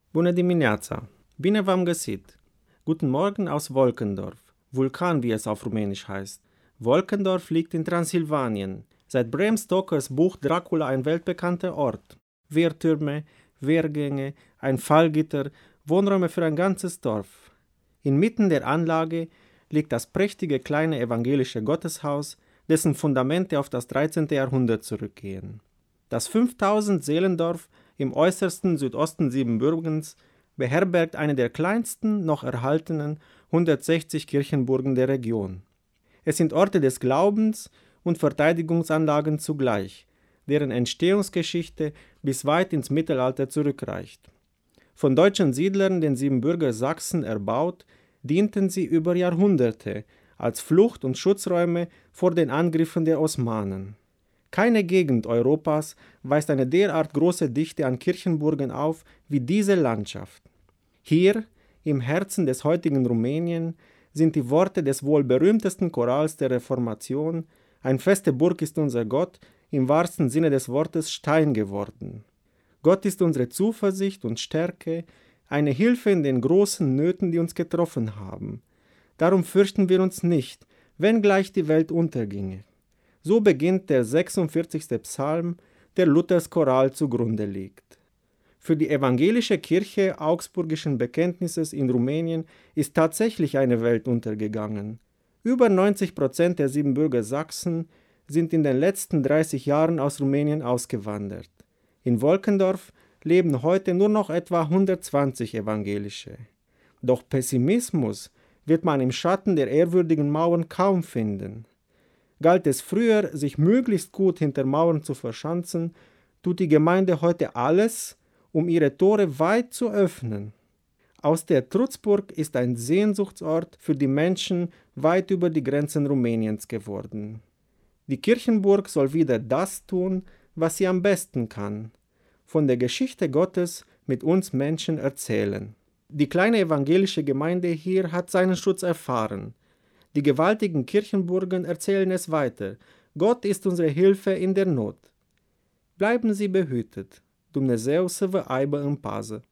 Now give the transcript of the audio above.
Bună dimineața! Bine v-am găsit! Guten Morgen aus Wolkendorf, Vulkan wie es auf Rumänisch heißt. Wolkendorf liegt in Transsilvanien. Seit Bram Stokers Buch Dracula ein weltbekannter Ort. Wehrtürme, Wehrgänge, ein Fallgitter, Wohnräume für ein ganzes Dorf. Inmitten der Anlage liegt das prächtige kleine evangelische Gotteshaus, dessen Fundamente auf das 13. Jahrhundert zurückgehen. Das 5000 Seelendorf im äußersten Südosten Siebenbürgens beherbergt eine der kleinsten noch erhaltenen 160 Kirchenburgen der Region. Es sind Orte des Glaubens und Verteidigungsanlagen zugleich, deren Entstehungsgeschichte bis weit ins Mittelalter zurückreicht. Von deutschen Siedlern, den Siebenbürger Sachsen, erbaut, dienten sie über Jahrhunderte als Flucht- und Schutzräume vor den Angriffen der Osmanen. Keine Gegend Europas weist eine derart große Dichte an Kirchenburgen auf wie diese Landschaft. Hier, im Herzen des heutigen Rumänien, sind die Worte des wohl berühmtesten Chorals der Reformation: Ein feste Burg ist unser Gott, im wahrsten Sinne des Wortes Stein geworden. Gott ist unsere Zuversicht und Stärke, eine Hilfe in den großen Nöten, die uns getroffen haben. Darum fürchten wir uns nicht, wenngleich die Welt unterginge. So beginnt der 46. Psalm, der Luthers Choral zugrunde liegt. Für die evangelische Kirche Augsburgischen Bekenntnisses in Rumänien ist tatsächlich eine Welt untergegangen. Über 90% der Siebenbürger Sachsen sind in den letzten 30 Jahren aus Rumänien ausgewandert. In Wolkendorf leben heute nur noch etwa 120 Evangelische. Doch Pessimismus wird man im Schatten der ehrwürdigen Mauern kaum finden. Galt es früher, sich möglichst gut hinter Mauern zu verschanzen, tut die Gemeinde heute alles, um ihre Tore weit zu öffnen. Aus der Trutzburg ist ein Sehnsuchtsort für die Menschen weit über die Grenzen Rumäniens geworden. Die Kirchenburg soll wieder das tun, was sie am besten kann: von der Geschichte Gottes mit uns Menschen erzählen. Die kleine evangelische Gemeinde hier hat seinen Schutz erfahren. Die gewaltigen Kirchenburgen erzählen es weiter. Gott ist unsere Hilfe in der Not. Bleiben Sie behütet. Dumnezeu să vă aibă în pază.